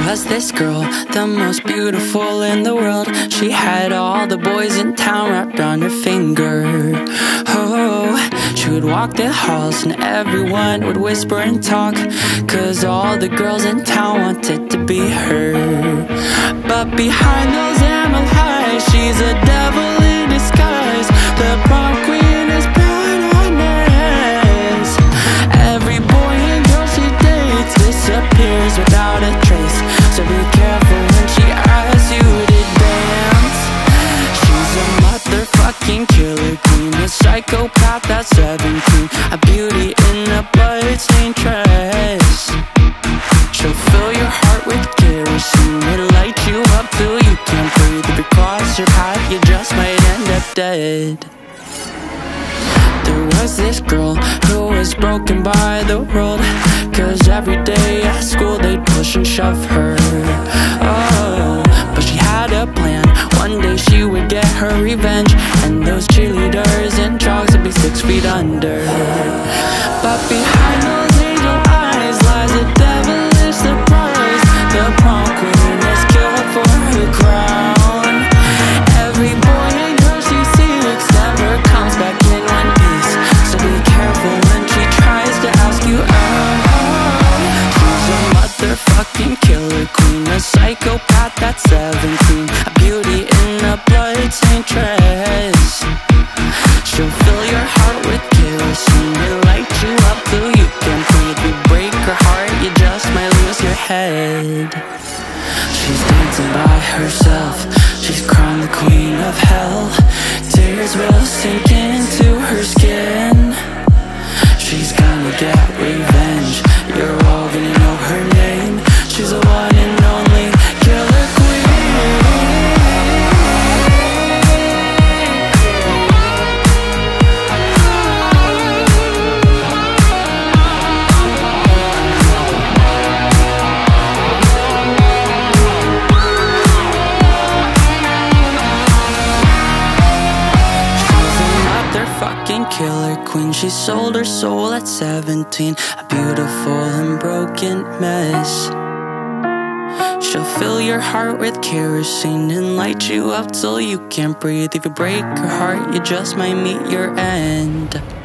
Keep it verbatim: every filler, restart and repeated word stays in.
was this girl, the most beautiful in the world. She had all the boys in town wrapped around her finger. Oh, she would walk the halls and everyone would whisper and talk, 'cause all the girls in town wanted to be her. But behind those emerald eyes, she's a devil in disguise. The prom queen is proud on her hands. Every boy and girl she dates disappears without a trace, so be careful when she asks you to dance. She's a motherfucking killer queen, a psychopath at seventeen, a beauty in a bloodstained dress. She'll fill your heart with kerosene and light you up till you can't breathe. If you cross your path, you just might end up dead. There was this girl who was broken by the world, 'cause every day at school they'd push and shove her. Oh, but she had a plan. One day she would get her revenge, and those cheerleaders and jocks would be six feet under. But behind those angel eyes lies a devilish surprise. The prom queen is killed for her crown. Every boy and girl she seeks never comes back in one piece, so be careful when she tries to ask you out. She's a motherfucking killer queen, a psychopath at seventeen, a beauty in a bloodstained dress. She'll fill your heart with kerosene and light you up till you can't breathe. You break her heart, you just might lose your head. She's dancing by herself, she's crowned the queen of hell. Tears will sink into her skin. She's gonna get revenge, you're all gonna know her name. She's the one and only killer queen. Killer queen, she sold her soul at seventeen, a beautiful and broken mess. She'll fill your heart with kerosene and light you up till you can't breathe. If you break her heart, you just might meet your end.